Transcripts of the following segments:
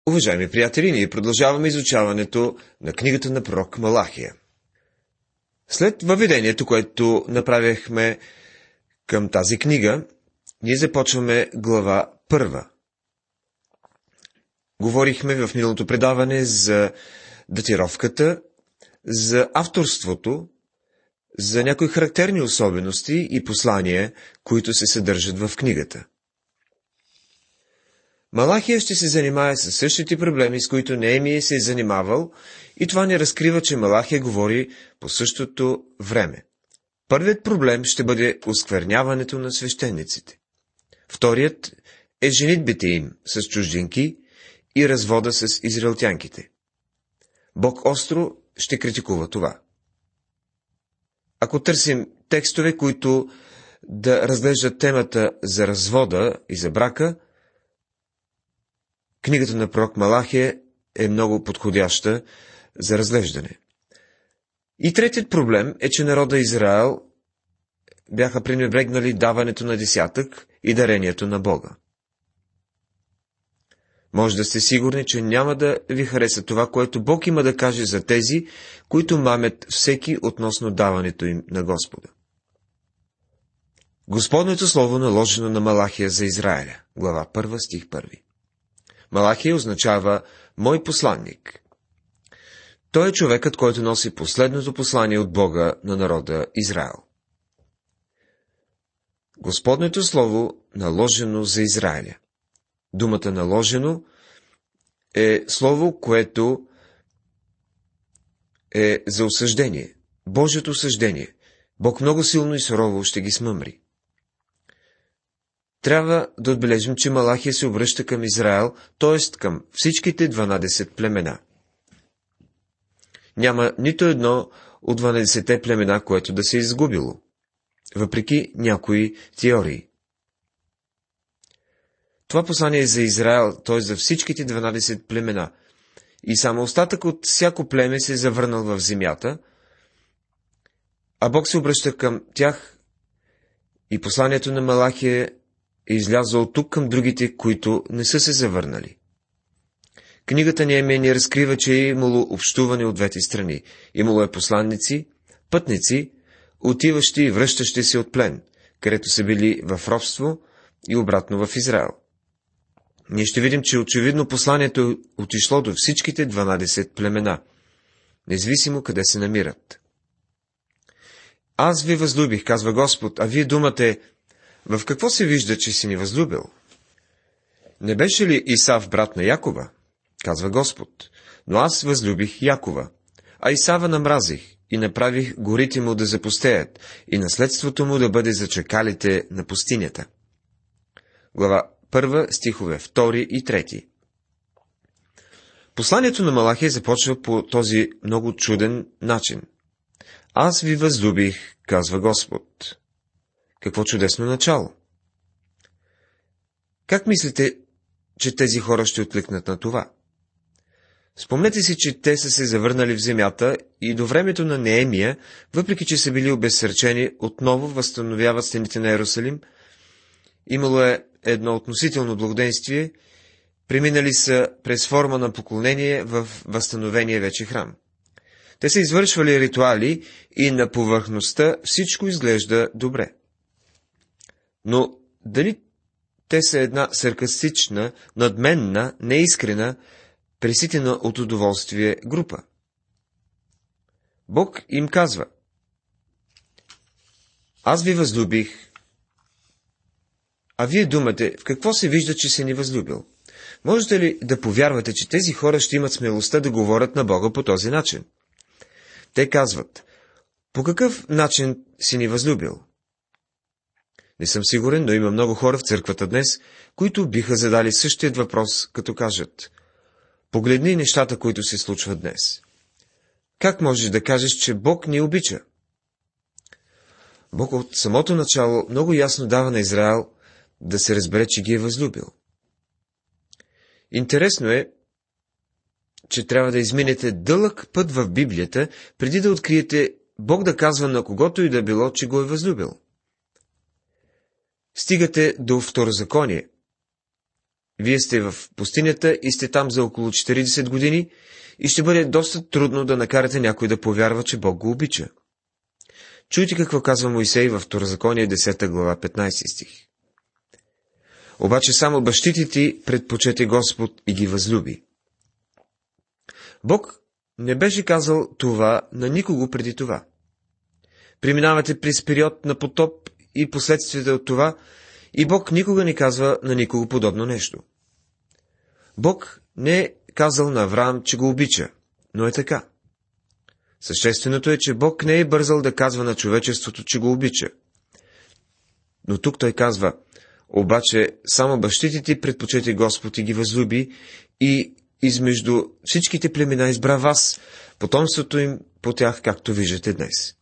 Уважаеми приятели, ние продължаваме изучаването на книгата на пророк Малахия. След въведението, което направихме към тази книга, ние започваме глава 1. Говорихме в миналото предаване за датировката, за авторството, за някои характерни особености и послания, които се съдържат в книгата. Малахия ще се занимае с същите проблеми, с които Неемия се е занимавал, и това ни разкрива, че Малахия говори по същото време. Първият проблем ще бъде оскверняването на свещениците. Вторият е женитбите им с чужденки и развода с израелтянките. Бог остро ще критикува това. Ако търсим текстове, които да разглеждат темата за развода и за брака, книгата на пророк Малахия е много подходяща за разглеждане. И третият проблем е, че народа Израел бяха пренебрегнали даването на десятък и дарението на Бога. Може да сте сигурни, че няма да ви хареса това, което Бог има да каже за тези, които мамят всеки относно даването им на Господа. Господното слово наложено на Малахия за Израиля, глава 1, стих 1. Малахия означава «мой посланник». Той е човекът, който носи последното послание от Бога на народа Израел. Господното слово наложено за Израиля. Думата наложено е слово, което е за осъждение. Божието осъждение. Бог много силно и сурово ще ги смъмри. Трябва да отбележим, че Малахия се обръща към Израел, т.е. към всичките 12 племена. Няма нито едно от 12-те племена, което да се е изгубило, въпреки някои теории. Това послание е за Израел, т.е. за всичките 12 племена, и само остатък от всяко племе се е завърнал в земята, а Бог се обръща към тях и посланието на Малахия е излязъл от тук към другите, които не са се завърнали. Книгата Неемия ни разкрива, че е имало общуване от двете страни. Имало е посланници, пътници, отиващи и връщащи се от плен, където са били в робство и обратно в Израел. Ние ще видим, че очевидно посланието е отишло до всичките 12 племена, независимо къде се намират. Аз ви възлюбих, казва Господ, а вие думате: в какво се вижда, че си ни възлюбил? Не беше ли Исав брат на Якова? Казва Господ. Но аз възлюбих Якова, а Исава намразих и направих горите му да запустеят и наследството му да бъде за чакалите на пустинята. Глава 1, стихове 2 и 3. Посланието на Малахия започва по този много чуден начин. Аз ви възлюбих, казва Господ. Какво чудесно начало! Как мислите, че тези хора ще откликнат на това? Спомнете си, че те са се завърнали в земята и до времето на Неемия, въпреки че са били обезсърчени, отново възстановяват стените на Йерусалим. Имало е едно относително благоденствие, преминали са през форма на поклонение в възстановения вече храм. Те са извършвали ритуали и на повърхността всичко изглежда добре. Но дали те са една саркастична, надменна, неискрена, преситена от удоволствие група? Бог им казва: аз ви възлюбих, а вие думате: в какво се вижда, че се ни възлюбил? Можете ли да повярвате, че тези хора ще имат смелостта да говорят на Бога по този начин? Те казват: по какъв начин си ни възлюбил? Не съм сигурен, но има много хора в църквата днес, които биха задали същият въпрос, като кажат: погледни нещата, които се случват днес. Как можеш да кажеш, че Бог ни обича? Бог от самото начало много ясно дава на Израел да се разбере, че ги е възлюбил. Интересно е, че трябва да изминете дълъг път в Библията, преди да откриете Бог да казва на когото и да било, че го е възлюбил. Стигате до Второзаконие. вие сте в пустинята и сте там за около 40 години и ще бъде доста трудно да накарате някой да повярва, че Бог го обича. Чуйте какво казва Моисей във Второзаконие 10 глава 15 стих. Обаче само бащите ти предпочете Господ и ги възлюби. Бог не беше казал това на никого преди това. Преминавате през период на потоп и последствията от това, и Бог никога не казва на никого подобно нещо. Бог не е казал на Авраам, че го обича, но е така. Същественото е, че Бог не е бързал да казва на човечеството, че го обича. Но тук той казва: обаче само бащите ти предпочете Господ и ги възлюби, и измежду всичките племена избра вас, потомството им по тях, както виждате днес.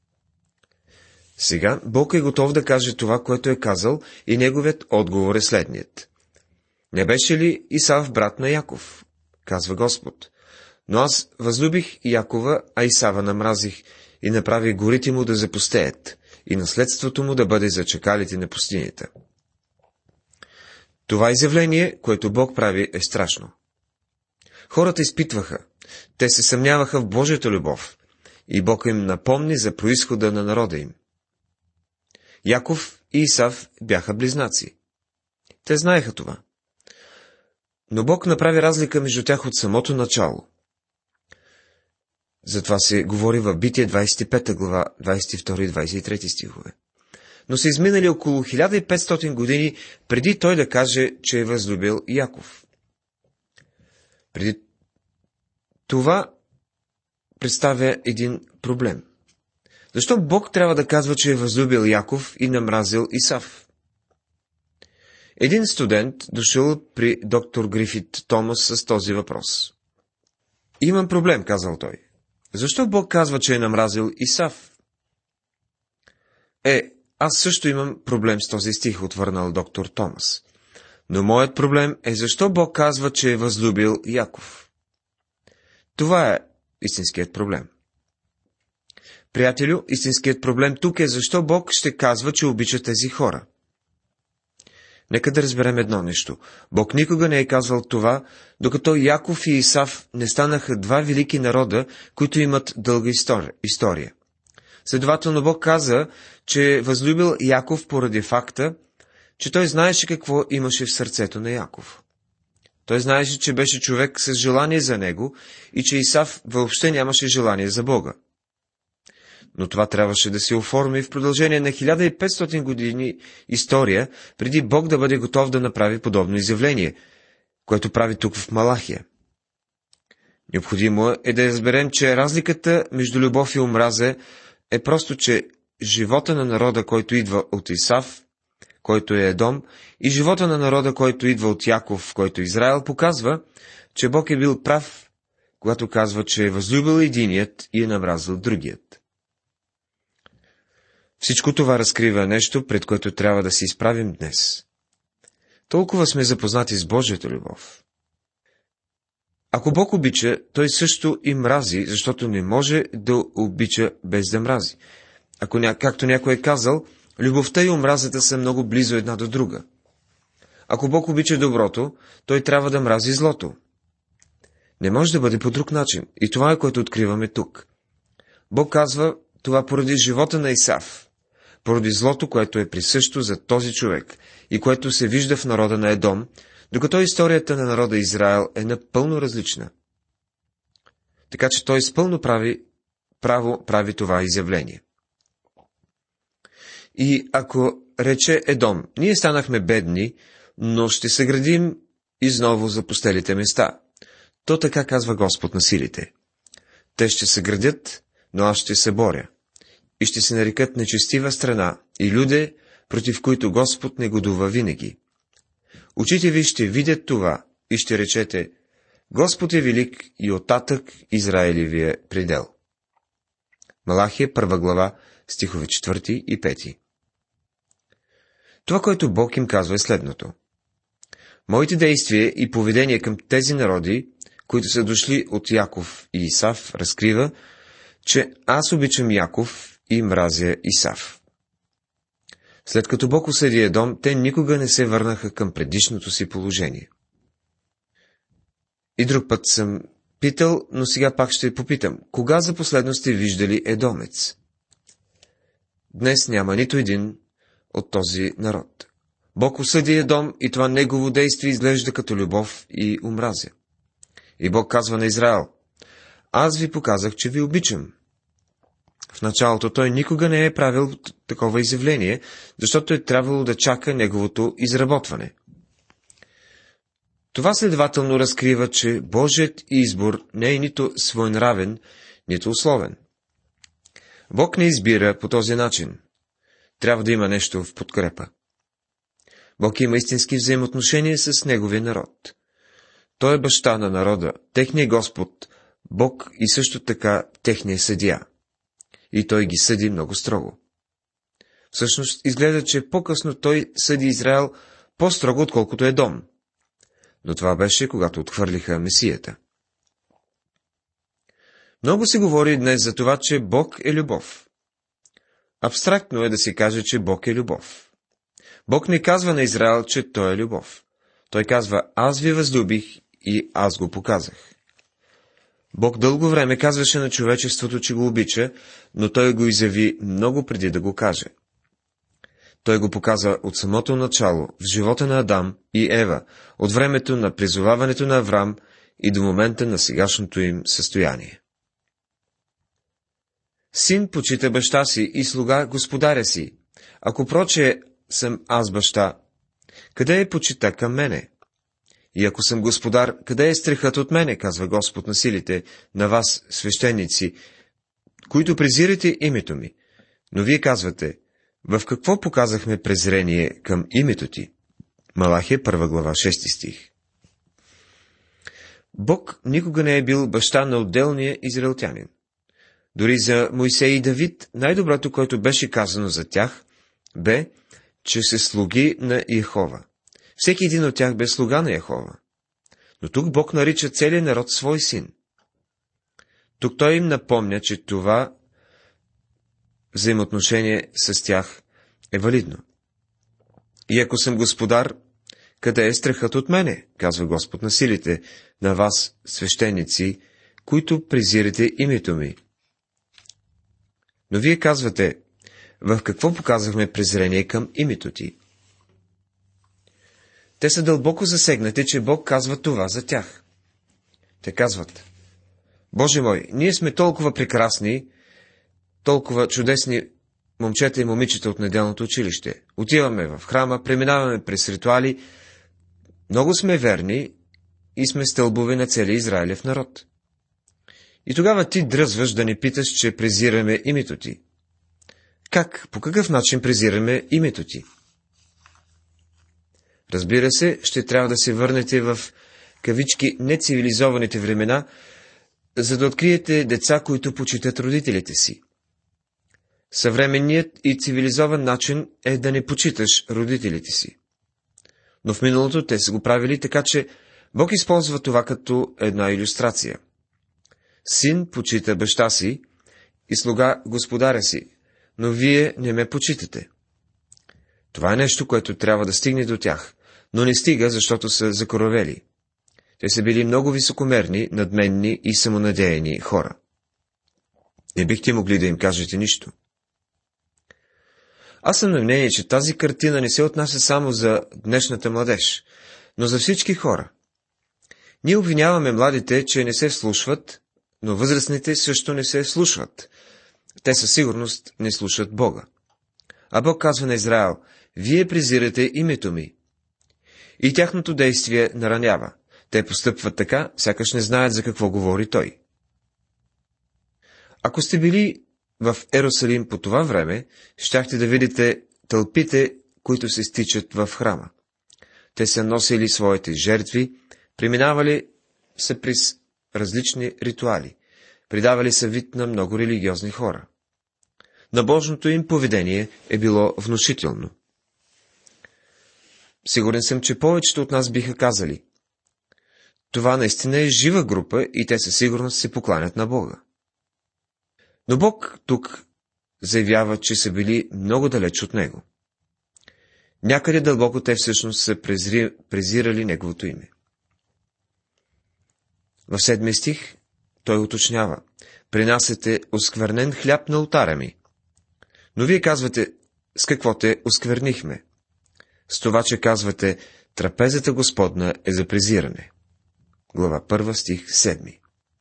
Сега Бог е готов да каже това, което е казал, и неговият отговор е следният. Не беше ли Исав брат на Яков? Казва Господ. Но аз възлюбих Якова, а Исава намразих и направих горите му да запустеят и наследството му да бъде за чакалите на пустинята. Това изявление, което Бог прави, е страшно. Хората изпитваха, те се съмняваха в Божията любов, и Бог им напомни за произхода на народа им. Яков и Исав бяха близнаци. Те знаеха това. Но Бог направи разлика между тях от самото начало. Затова се говори в Битие 25 глава, 22 и 23 стихове. Но са изминали около 1500 години преди той да каже, че е възлюбил Яков. Преди това представя един проблем. Защо Бог трябва да казва, че е възлюбил Яков и намразил Исав? Един студент дошъл при доктор Грифит Томас с този въпрос. Имам проблем, казал той. Защо Бог казва, че е намразил Исав? Аз също имам проблем с този стих, отвърнал доктор Томас. Но моят проблем е защо Бог казва, че е възлюбил Яков. Това е истинският проблем. Приятелю, истинският проблем тук е защо Бог ще казва, че обича тези хора. Нека да разберем едно нещо. Бог никога не е казвал това, докато Яков и Исав не станаха два велики народа, които имат дълга история. Следователно Бог каза, че е възлюбил Яков поради факта, че той знаеше какво имаше в сърцето на Яков. Той знаеше, че беше човек с желание за него и че Исав въобще нямаше желание за Бога. Но това трябваше да се оформи в продължение на 1500 години история, преди Бог да бъде готов да направи подобно изявление, което прави тук в Малахия. Необходимо е да разберем, че разликата между любов и омраза е просто, че живота на народа, който идва от Исав, който е Едом, и живота на народа, който идва от Яков, който е Израел, показва, че Бог е бил прав, когато казва, че е възлюбил единият и е намразил другият. Всичко това разкрива нещо, пред което трябва да се изправим днес. Толкова сме запознати с Божията любов. Ако Бог обича, той също и мрази, защото не може да обича без да мрази. Както някой е казал, любовта и омразата са много близо една до друга. Ако Бог обича доброто, той трябва да мрази злото. Не може да бъде по друг начин. И това е, което откриваме тук. Бог казва това поради живота на Исав, поради злото, което е присъщо за този човек и което се вижда в народа на Едом, докато историята на народа Израел е напълно различна. Така че той с пълно право прави това изявление. И ако рече Едом, ние станахме бедни, но ще съградим изново запустелите места, то така казва Господ на силите. Те ще се градят, но аз ще се боря. И ще се нарекат нечестива страна и люде, против които Господ негодува винаги. Очите ви ще видят това и ще речете: Господ е велик и оттатък Израилевия предел. Малахия 1 глава, стихове 4 и 5. Това, което Бог им казва, е следното. Моите действия и поведение към тези народи, които са дошли от Яков и Исав, разкрива, че аз обичам Яков и мразя Исав. След като Бог осъди Едом, те никога не се върнаха към предишното си положение. И друг път съм питал, но сега пак ще попитам. Кога за последно сте виждали едомец? Днес няма нито един от този народ. Бог осъди Едом и това негово действие изглежда като любов и омразя. И Бог казва на Израел: аз ви показах, че ви обичам. В началото той никога не е правил такова изявление, защото е трябвало да чака неговото изработване. Това следователно разкрива, че Божият избор не е нито своенравен, нито условен. Бог не избира по този начин. Трябва да има нещо в подкрепа. Бог има истински взаимоотношения с неговия народ. Той е баща на народа, техният Господ, Бог и също така техния съдия. И той ги съди много строго. Всъщност изглежда, че по-късно той съди Израел по-строго, отколкото Едом. Но това беше, когато отхвърлиха Месията. Много се говори днес за това, че Бог е любов. Абстрактно е да се каже, че Бог е любов. Бог не казва на Израел, че той е любов. Той казва: аз ви възлюбих и аз го показах. Бог дълго време казваше на човечеството, че го обича, но той го изяви много преди да го каже. Той го показа от самото начало, в живота на Адам и Ева, от времето на призоваването на Аврам и до момента на сегашното им състояние. Син почита баща си и слуга господаря си. Ако проче съм аз баща, къде е почита към мене? И ако съм господар, къде е страхът от мене, казва Господ на силите, на вас, свещеници, които презирате името ми? Но вие казвате: в какво показахме презрение към името ти? Малахия 1 глава 6 стих. Бог никога не е бил баща на отделния израелтянин. Дори за Моисей и Давид най-доброто, което беше казано за тях, бе, че се слуги на Йехова. Всеки един от тях бе слуга на Йехова. Но тук Бог нарича целият народ свой син. Тук той им напомня, че това взаимоотношение с тях е валидно. И ако съм господар, къде е страхът от мене, казва Господ на силите, на вас, свещеници, които презирате името ми? Но вие казвате: в какво показахме презрение към името ти? Те са дълбоко засегнати, че Бог казва това за тях. Те казват: Боже мой, ние сме толкова прекрасни, толкова чудесни момчета и момичета от неделното училище. Отиваме в храма, преминаваме през ритуали, много сме верни и сме стълбове на целия Израилев народ. И тогава ти дръзваш да ни питаш, че презираме името ти. Как? По какъв начин презираме името ти? Разбира се, ще трябва да се върнете в кавички нецивилизованите времена, за да откриете деца, които почитат родителите си. Съвременният и цивилизован начин е да не почиташ родителите си. Но в миналото те са го правили така, че Бог използва това като една илюстрация. Син почита баща си и слуга господаря си, но вие не ме почитате. Това е нещо, което трябва да стигне до тях, но не стига, защото са закоравели. Те са били много високомерни, надменни и самонадеяни хора. Не бихте могли да им кажете нищо. Аз съм на мнение, че тази картина не се отнася само за днешната младеж, но за всички хора. Ние обвиняваме младите, че не се вслушват, но възрастните също не се вслушват. Те със сигурност не слушат Бога. А Бог казва на Израел: вие презирате името ми. И тяхното действие наранява. Те постъпват така, сякаш не знаят за какво говори той. Ако сте били в Ерусалим по това време, щяхте да видите тълпите, които се стичат в храма. Те са носили своите жертви, преминавали са през различни ритуали, придавали са вид на много религиозни хора. Набожното им поведение е било внушително. Сигурен съм, че повечето от нас биха казали: това наистина е жива група и те със сигурност се покланят на Бога. Но Бог тук заявява, че са били много далеч от Него. Някъде дълбоко те всъщност са презирали Неговото име. В 7 стих той уточнява: принасяте осквернен хляб на олтара ми. Но вие казвате: с какво те осквернихме? С това, че казвате: трапезата Господна е за презиране. Глава 1, стих 7.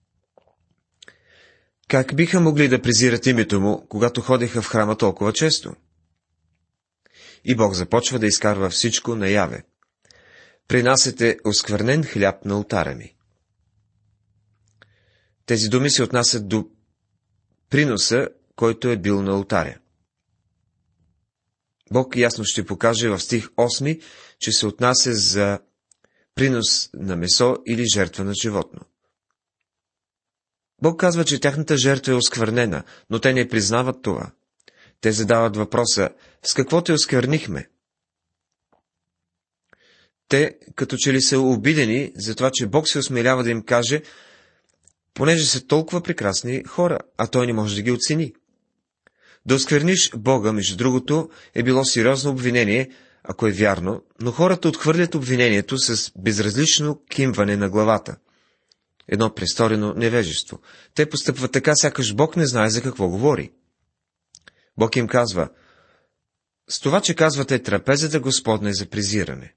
Как биха могли да презират името му, когато ходеха в храма толкова често? И Бог започва да изкарва всичко наяве. Принасяте осквернен хляб на олтара ми. Тези думи се отнасят до приноса, който е бил на олтаря. Бог ясно ще покаже в стих 8, че се отнася за принос на месо или жертва на животно. Бог казва, че тяхната жертва е осквернена, но те не признават това. Те задават въпроса: с какво те осквернихме? Те като че ли са обидени за това, че Бог се осмелява да им каже, понеже са толкова прекрасни хора, а той не може да ги оцени. Да оскверниш Бога, между другото, е било сериозно обвинение, ако е вярно, но хората отхвърлят обвинението с безразлично кимване на главата. Едно престорено невежество. Те постъпват така, сякаш Бог не знае за какво говори. Бог им казва: с това, че казвате трапезата Господна е за презиране.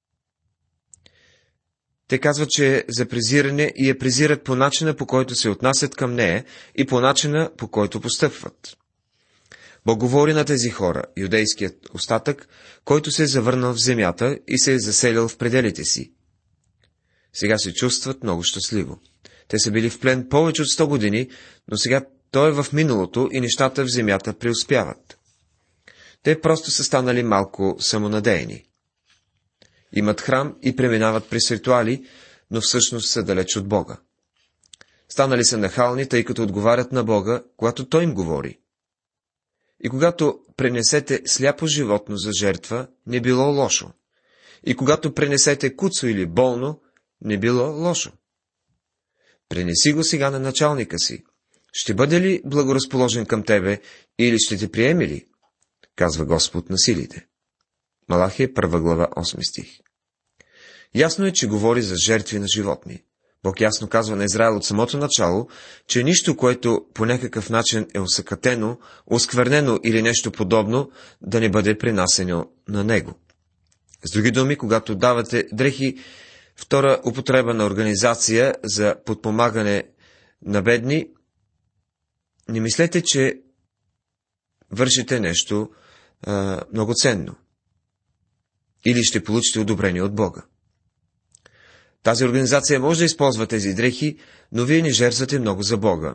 Те казват, че е за презиране и я презират по начина, по който се отнасят към нея и по начина, по който постъпват. Бог говори на тези хора, юдейският остатък, който се е завърнал в земята и се е заселил в пределите си. Сега се чувстват много щастливо. Те са били в плен повече от 100 години, но сега той е в миналото и нещата в земята преуспяват. Те просто са станали малко самонадеяни. Имат храм и преминават през ритуали, но всъщност са далеч от Бога. Станали са нахални, тъй като отговарят на Бога, когато Той им говори. И когато пренесете сляпо животно за жертва, не било лошо. И когато пренесете куцо или болно, не било лошо. Пренеси го сега на началника си. Ще бъде ли благоразположен към тебе или ще те приеме ли? Казва Господ на силите. Малахия 1 глава 8 стих. Ясно е, че говори за жертви на животни. Бог ясно казва на Израел от самото начало, че нищо, което по някакъв начин е осакатено, осквернено или нещо подобно, да не бъде принасено на него. С други думи, когато давате дрехи, втора употреба на организация за подпомагане на бедни, не мислете, че вършите нещо много ценно. Или ще получите одобрение от Бога. Тази организация може да използва тези дрехи, но вие не жертвате много за Бога.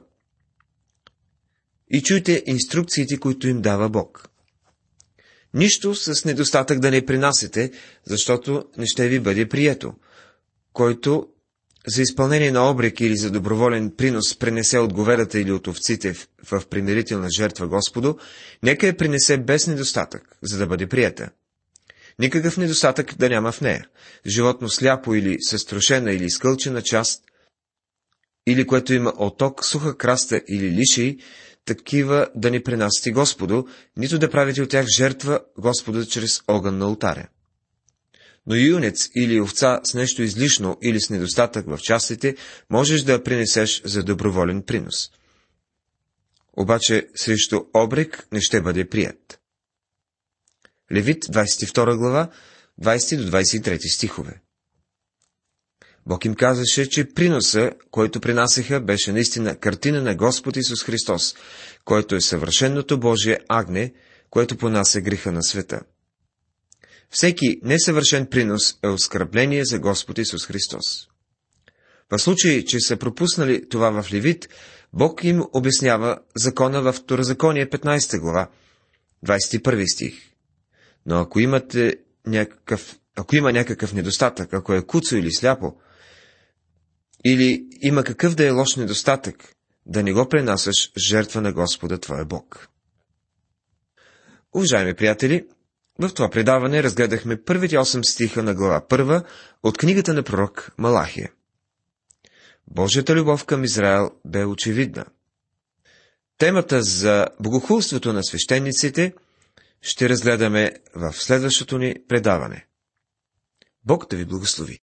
И чуйте инструкциите, които им дава Бог. Нищо с недостатък да не принасяте, защото не ще ви бъде прието. Който за изпълнение на обрек или за доброволен принос пренесе от говедата или от овците в примирителна жертва Господу, нека я принесе без недостатък, за да бъде приета. Никакъв недостатък да няма в нея. Животно сляпо или съструшена или изкълчена част, или което има оток, суха краста или лишии, такива да не принасяте Господу, нито да правите от тях жертва Господу чрез огън на олтаря. Но юнец или овца с нещо излишно или с недостатък в частите, можеш да принесеш за доброволен принос. Обаче срещу обрек не ще бъде прият. Левит, 22 глава, 20 до 23 стихове. Бог им казваше, че приноса, който принасяха, беше наистина картина на Господ Исус Христос, който е съвършеното Божие агне, което понася греха на света. Всеки несъвършен принос е оскърбление за Господ Исус Христос. В случай, че са пропуснали това в Левит, Бог им обяснява закона във Второзаконие 15 глава, 21 стих. Но ако има някакъв недостатък, ако е куцо или сляпо, или има какъв да е лош недостатък, да не го пренасяш жертва на Господа твоя Бог. Уважаеми приятели, в това предаване разгледахме първите 8 стиха на глава 1 от книгата на пророк Малахия. Божията любов към Израел бе очевидна. Темата за богохулството на свещениците ще разгледаме в следващото ни предаване. Бог да ви благослови!